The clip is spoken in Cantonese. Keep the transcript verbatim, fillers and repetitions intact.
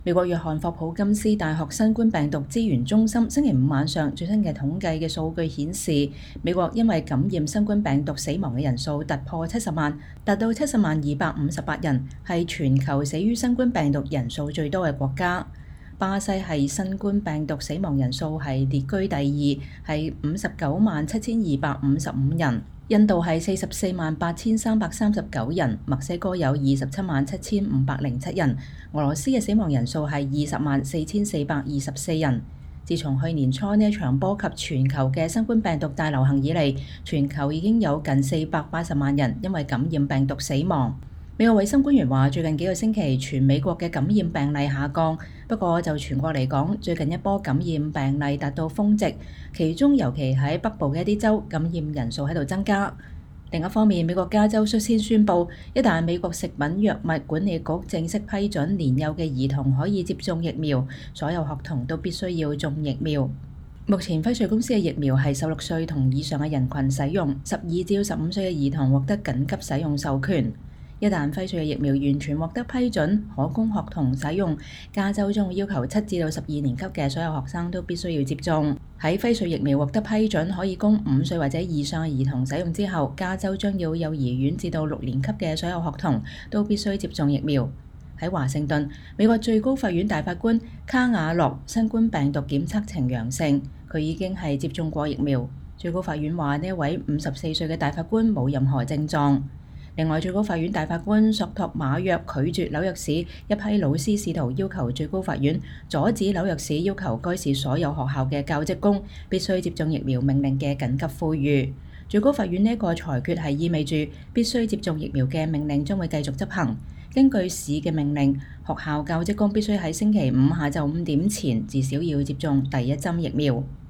美國約翰霍普金斯大學新冠病毒資源中心星期五晚上最新嘅統計嘅數據顯示，美國因為感染新冠病毒死亡嘅人數突破七十萬，達到七十萬二百五十八人，係全球死於新冠病毒人數最多嘅國家。巴西係新冠病毒死亡人數係列居第二，係五十九萬七千二百五十五人。印度係四十四萬八千三百三十九人，墨西哥有二十七萬七千五百零七人，俄羅斯嘅死亡人數係二十萬四千四百二十四人。自從去年初呢一場波及全球嘅新冠病毒大流行以嚟，全球已經有近四百八十萬人因為感染病毒死亡。美國衛生官員話，最近幾個星期全美國嘅感染病例下降，不過就全國嚟講，最近一波感染病例達到峰值，其中尤其喺北部嘅一啲州感染人數喺度增加。另一方面，美國加州率先宣布，一旦美國食品藥物管理局正式批准年幼嘅兒童可以接種疫苗，所有學童都必須要種疫苗。目前輝瑞公司嘅疫苗係十六歲同以上嘅人群使用，十二至十五歲嘅兒童獲得緊急使用授權。一旦輝瑞嘅疫苗完全獲得批准，可供學童使用，加州將會要求七至到十二年級嘅所有學生都必須要接種。喺輝瑞疫苗獲得批准可以供五歲或者以上嘅兒童使用之後，加州將要幼兒園至到六年級嘅所有學童都必須接種疫苗。喺華盛頓，美國最高法院大法官卡瓦諾新冠病毒檢測呈陽性，佢已經係接種過疫苗。最高法院話呢一位五十四歲嘅大法官冇任何症狀。另外，最高法院大法官索托馬約拒絕紐約市一批老師試圖要求最高法院阻止紐約市要求該市所有學校嘅教職工必須接種疫苗命令嘅緊急呼籲。最高法院呢一個裁決係意味住必須接種疫苗嘅命令將會繼續執行。根據市嘅命令，學校教職工必須喺星期五下晝五點前至少要接種第一針疫苗。